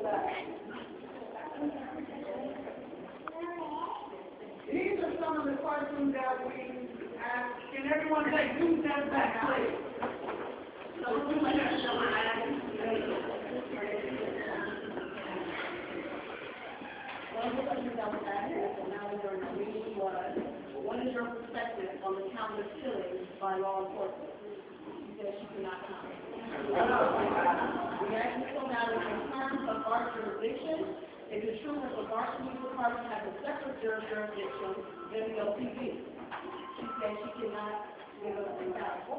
These are some of the questions that we asked. Can everyone take 2 steps back, please? So we might have to show my eyes. One of the questions that was asked, and now we're going to read, was, what is your perspective on the countless killings by law enforcement? She said she could not comment. We asked Ms. O'Malley, in terms of our jurisdiction, is it true that the Varsity Department has a separate jurisdiction than the OPD? She said she could not give us an example.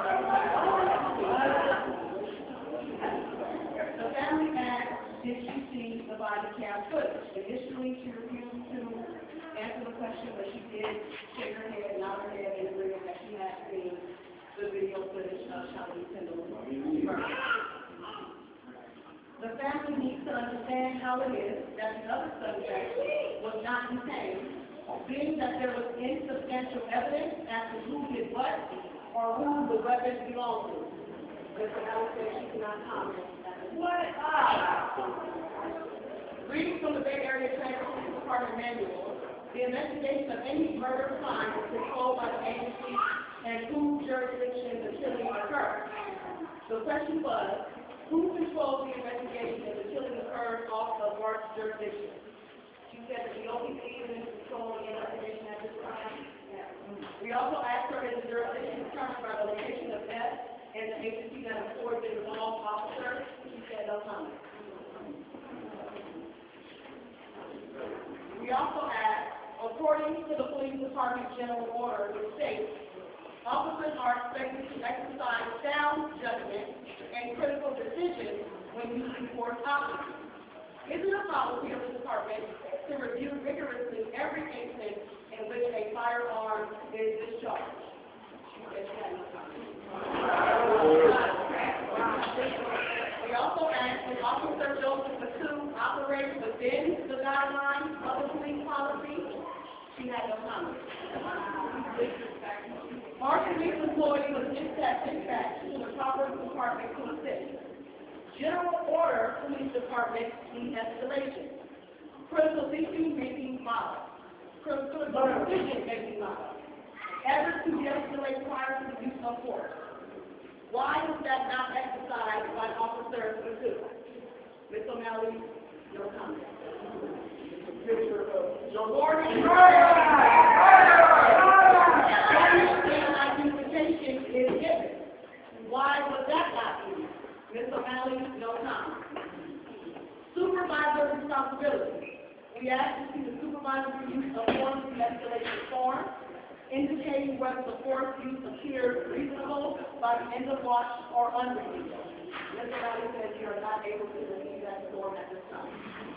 The family asked, did she see the body cam footage? Initially, she refused to answer the question, but she did shake her head, nod her head, and agree that she had seen the video footage of Shawty Kendall's murder. The family needs to understand how it is that the other subject was not detained, being that there was insubstantial evidence as to who did what or who the weapons belonged to. Mr. Ellis said she cannot comment. What? Reading from the Bay Area Transportation Department manual, the investigation of any murder crime is controlled by the agency and whose jurisdiction the killing occurred. The question was, who controls the investigation if the killing occurred off of Bart's jurisdiction? She said that the OPD is controlling the investigation at this time. We also asked her if the jurisdiction determined by the location of death and the agency that affords the involved officer. She said no comment. We also asked, according to the police department general order, which states, officers are expected to exercise sound judgment and critical decisions when using force options. Is it a policy of the department to review rigorously every instance in which a firearm is discharged? We also asked if Officer Joseph Matou operates within the guidelines of the police policy. She had no comment. Our police employee was dispatched to the proper department to assist. General order police department de-escalation. Critical decision-making model. Critical decision-making model. Efforts to de-escalate prior to the use of force. Why was that not exercised by Officer Matou? Ms. O'Malley, your comment. Your warning. Identification is given. Why was that not used? Ms. O'Malley, no comment. Supervisor responsibility. We asked to see the supervisor's use of force de-escalation form, indicating whether the force use appears reasonable by the end of watch or unreasonable. Ms. O'Malley said you are not able to receive that form at this time.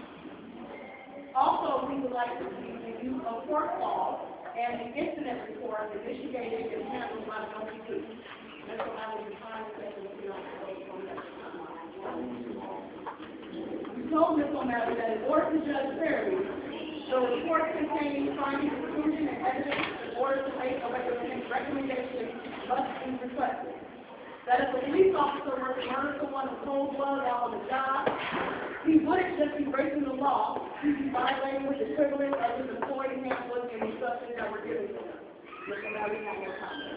Also, we would like to see the use of force laws and the incident report initiated and handled by the OPD. Ms. O'Malley, you find the question if you don't know from that time. We told Ms. O'Malley that in order to judge fairly, the report containing findings, conclusion, and evidence in order to make a recommendation must be requested. That if a police officer were to murder someone in cold blood while on the job, he wouldn't just be breaking the law, he'd be violating with the privilege of his employee handbook and instructions that were given to him. Mr. O'Malley, have no comment.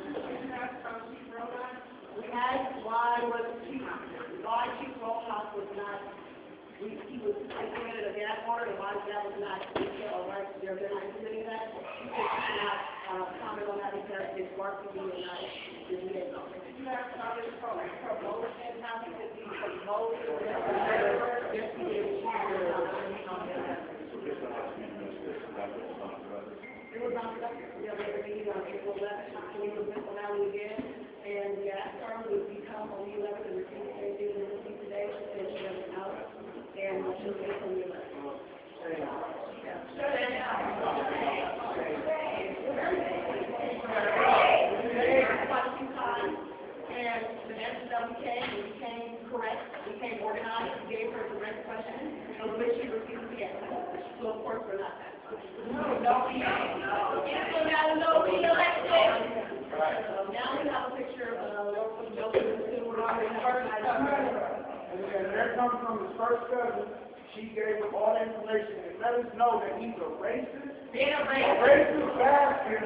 We asked why Chief Rojas was not, he was implemented a gas order, and why that was not detailed, right? They're not implementing that. She said she could not comment on that because it's varsity and not the VA. You have started promotion, how you could be promoted, or whatever. Yes, we did. It was on the other meeting on April 11th. We were with O'Malley again, and the gas term would become on the 11th and receive the same thing we received today. She said she doesn't know, and she'll get from the 11th. And the answer that we came correct, we came organized, we gave her the right question, of which she refused the answer. So of course we're not that. Now we have a picture of Joseph Matou. And that comes from his first cousin. She gave him all the information and let us know that he's a racist. They're A racist. racist bastard.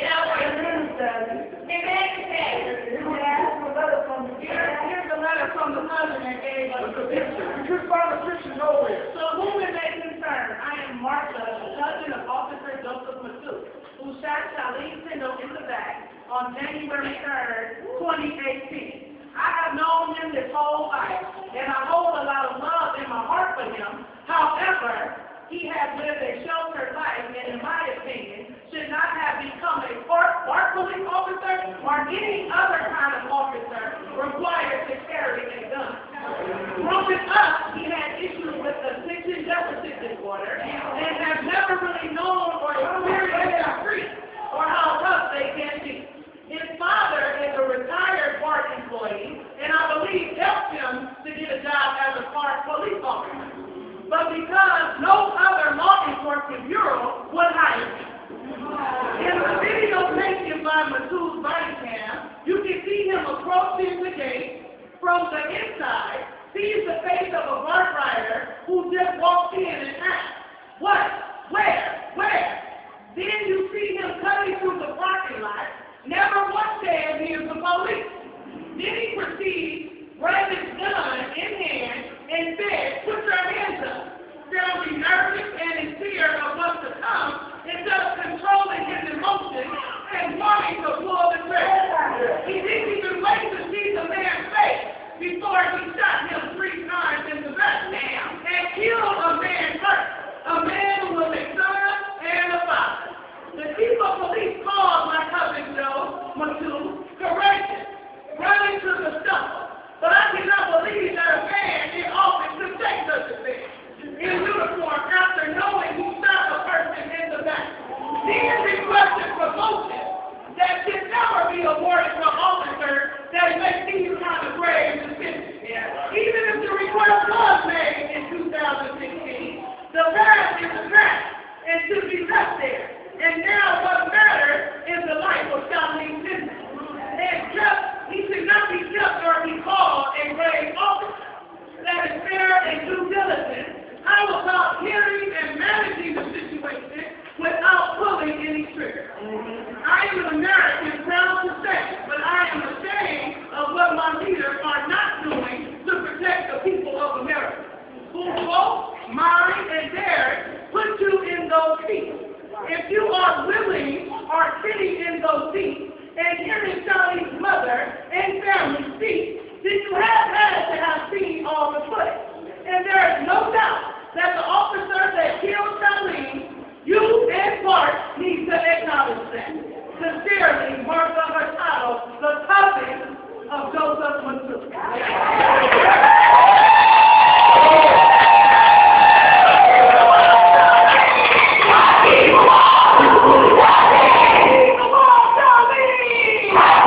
Here's a letter from the cousin that gave us the picture. You couldn't find the picture nowhere. So whom it may concern, I am Martha, the cousin of Officer Joseph Massoud, who shot Charlene Tindall in the back on January 3rd, 2018. I have known him this whole life, and I hold a lot of love in my heart for him. However, he has lived a sheltered life, and in my opinion, should not have become a park police officer or any other kind of officer required to carry a gun. Growing up, he had issues with attention deficit disorder and has never really known or experienced street or how tough they can be. His father is a retired park employee, and I believe helped him to get a job as a park police officer. But because no other law enforcement bureau would hire him. In the video taken by Massoud's body cam, you can see him approaching the gate from the inside, sees the face of a BART rider who just walked in and asked, "What? Where?" Then you see him cutting through the parking lot, never once said he is the police. Then he proceeds, grabbed his gun in hand, and said, "Put your hands up." Sounding nervous and in fear of what's to come, instead of controlling his emotions and wanting to pull the trigger. He didn't even wait to see the man's face before he shot him 3 times in the back and killed a man first, a man who was a son and a father. The chief of police called my cousin Joe Massoud courageous, running to the stumble. But I cannot believe that a man in office could take such a thing in uniform after knowing he shot a person in the back. Then requested promotion that should never be awarded to officers that make these kind of grave decisions. Even if the request was made in 2016, the past is the past and should be left there. And now what matters is the life of Charlene Tindall. And he should not be kept or be called a grave officer. That is fair and due diligence. How about hearing and managing the situation without pulling any trigger? I am an American, proud to say, but I am ashamed of what my leaders are not doing to protect the people of America, who vote, mind, and dare put you in those seats. If you are willing or sitting in those seats and hearing Charlie's mother and family speak, then you have had to have seen all the footage. And there is no doubt that the officer that killed Charlene, you and Bart need to acknowledge that. Sincerely, Martha Hurtado.